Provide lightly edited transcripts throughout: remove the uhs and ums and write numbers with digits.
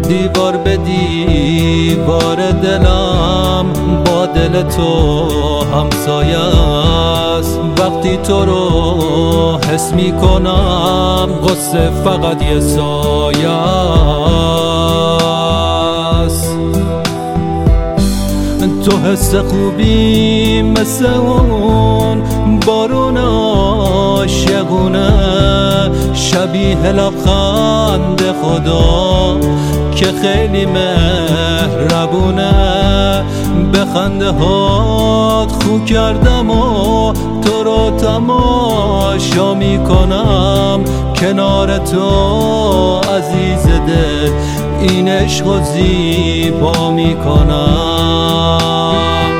دیوار به دیوار دلم با دل تو همسایه است. وقتی تو رو حس می کنم غصه فقط یه سایه است. تو حس خوبی مثل اون بارون عاشقونه، شبیه لبخند خدا که خیلی مهربونه. به خنده هات خو کردم و تو رو تماشا می کنم کنار تو عزیز دل، این عشق و زیبا می کنم.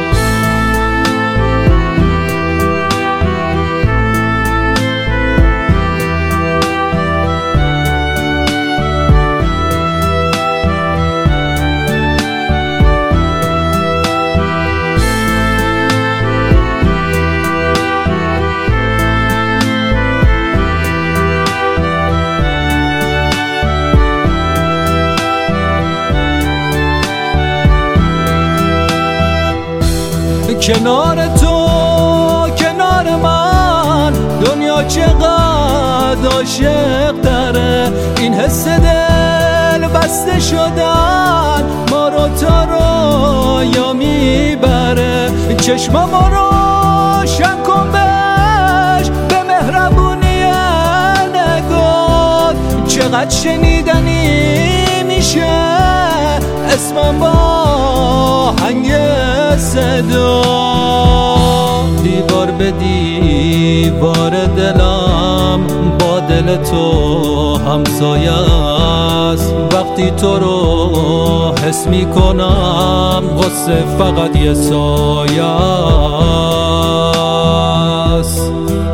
کنار تو کنار من دنیا چقدر عاشق تره. این حس دل بسته شدن ما رو تا رویا میبره. چشمم روشن کن بهش به مهربونی نگات، چقدر شنیدنی میشه اسمم با آهنگ صدا. دیوار به دیوار دلم با دل تو همسایه است. وقتی تو رو حس می کنم غصه فقط یه سایه است.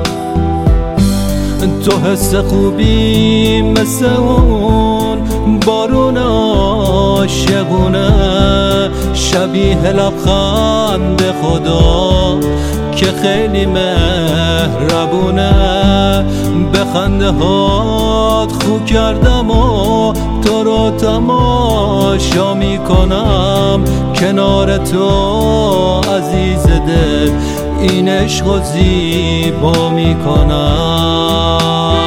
تو حس خوبی مثل اون بارون عاشقونه، شبیه لبخند خدا که خیلی مهربونه. به خنده هات خو کردم و تو رو تماشا می کنم کنار تو عزیز دل، این عشق و زیبا می کنم.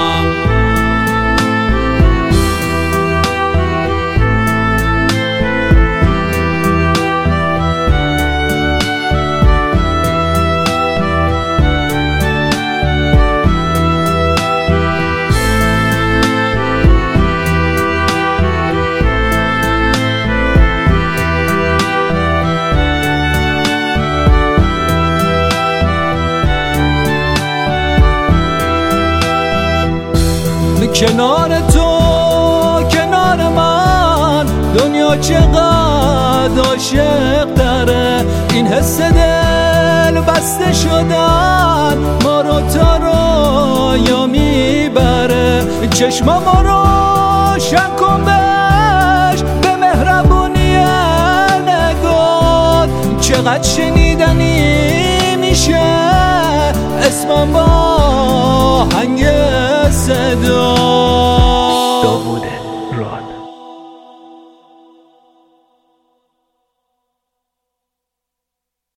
کنار تو کنار من دنیا چقدر عاشق تره. این حس دل بسته شدن ما رو تا رویا میبره. چشمم روشن کن بهش به مهربونی نگات، چقدر شنیدنی میشه اسمم با آهنگ صدا.